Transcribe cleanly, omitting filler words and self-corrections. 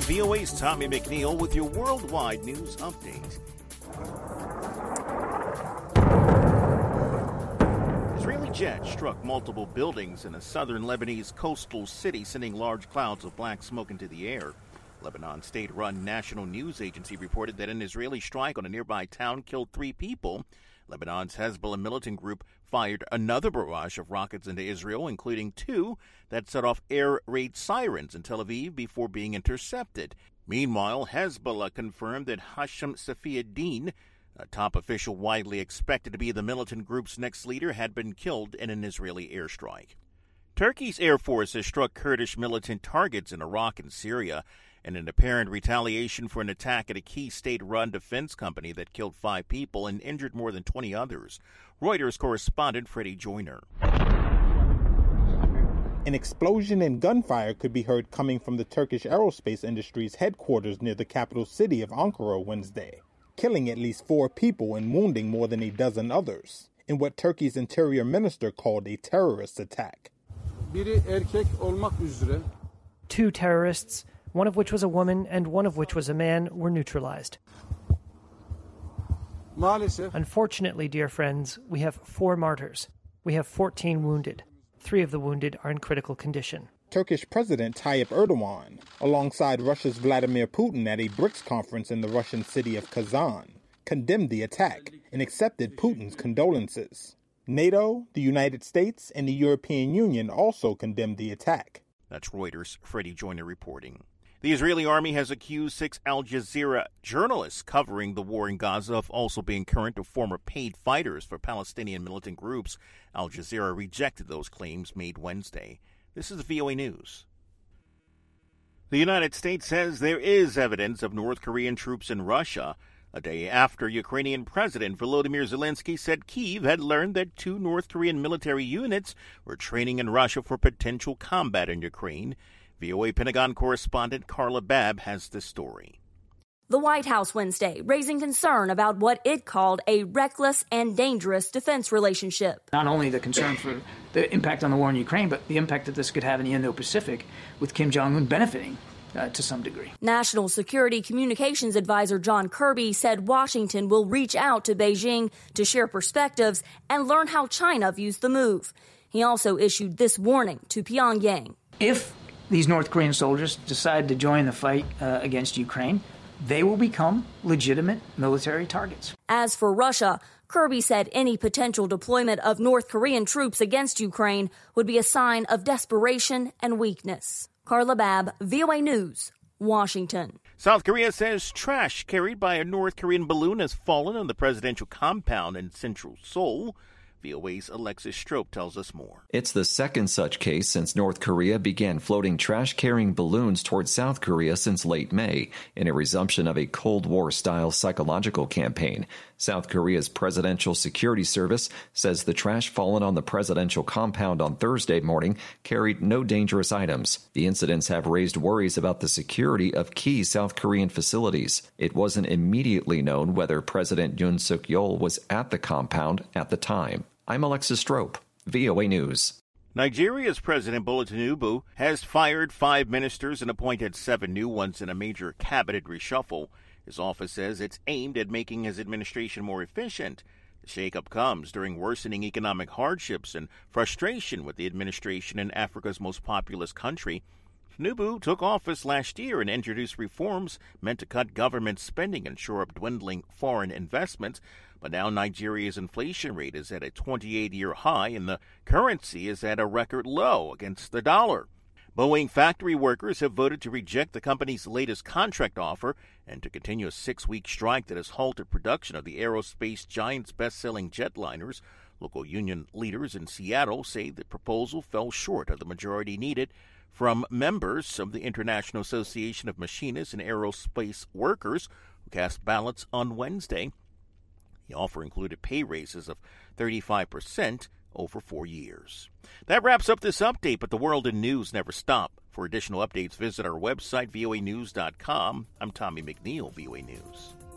VOA's Tommy McNeil with your worldwide news update. Israeli jets struck multiple buildings in a southern Lebanese coastal city, sending large clouds of black smoke into the air. Lebanon's state-run national news agency reported that an Israeli strike on a nearby town killed 3 people. Lebanon's Hezbollah militant group fired another barrage of rockets into Israel, including 2 that set off air raid sirens in Tel Aviv before being intercepted. Meanwhile, Hezbollah confirmed that Hashem Safieddin, a top official widely expected to be the militant group's next leader, had been killed in an Israeli airstrike. Turkey's Air Force has struck Kurdish militant targets in Iraq and Syria in an apparent retaliation for an attack at a key state-run defense company that killed 5 people and injured more than 20 others. Reuters correspondent Freddie Joyner. An explosion and gunfire could be heard coming from the Turkish aerospace industry's headquarters near the capital city of Ankara Wednesday, killing at least 4 people and wounding more than a dozen others in what Turkey's interior minister called a terrorist attack. 2 terrorists, one of which was a woman and one of which was a man, were neutralized. Unfortunately, dear friends, we have 4 martyrs. We have 14 wounded. 3 of the wounded are in critical condition. Turkish President Tayyip Erdogan, alongside Russia's Vladimir Putin at a BRICS conference in the Russian city of Kazan, condemned the attack and accepted Putin's condolences. NATO, the United States, and the European Union also condemned the attack. That's Reuters' Freddie Joyner reporting. The Israeli army has accused 6 Al Jazeera journalists covering the war in Gaza of also being current or former paid fighters for Palestinian militant groups. Al Jazeera rejected those claims made Wednesday. This is VOA News. The United States says there is evidence of North Korean troops in Russia, a day after Ukrainian President Volodymyr Zelensky said Kyiv had learned that 2 North Korean military units were training in Russia for potential combat in Ukraine. VOA Pentagon correspondent Carla Babb has the story. The White House Wednesday raising concern about what it called a reckless and dangerous defense relationship. Not only the concern for the impact on the war in Ukraine, but the impact that this could have in the Indo-Pacific, with Kim Jong-un benefiting to some degree. National Security Communications Advisor John Kirby said Washington will reach out to Beijing to share perspectives and learn how China views the move. He also issued this warning to Pyongyang. If these North Korean soldiers decide to join the fight against Ukraine, they will become legitimate military targets. As for Russia, Kirby said any potential deployment of North Korean troops against Ukraine would be a sign of desperation and weakness. Carla Babb, VOA News, Washington. South Korea says trash carried by a North Korean balloon has fallen on the presidential compound in central Seoul. VOA's Alexis Strope tells us more. It's the second such case since North Korea began floating trash-carrying balloons towards South Korea since late May, in a resumption of a Cold War-style psychological campaign. South Korea's Presidential Security Service says the trash fallen on the presidential compound on Thursday morning carried no dangerous items. The incidents have raised worries about the security of key South Korean facilities. It wasn't immediately known whether President Yoon Suk-yeol was at the compound at the time. I'm Alexis Strope, VOA News. Nigeria's President Bola Tinubu has fired 5 ministers and appointed 7 new ones in a major cabinet reshuffle. His office says it's aimed at making his administration more efficient. The shakeup comes during worsening economic hardships and frustration with the administration in Africa's most populous country. Tinubu took office last year and introduced reforms meant to cut government spending and shore up dwindling foreign investments. But now Nigeria's inflation rate is at a 28-year high and the currency is at a record low against the dollar. Boeing factory workers have voted to reject the company's latest contract offer and to continue a 6-week strike that has halted production of the aerospace giant's best-selling jetliners. Local union leaders in Seattle say the proposal fell short of the majority needed from members of the International Association of Machinists and Aerospace Workers who cast ballots on Wednesday. The offer included pay raises of 35% over 4 years. That wraps up this update, but the world in news never stop. For additional updates, visit our website, voanews.com. I'm Tommy McNeil, VOA News.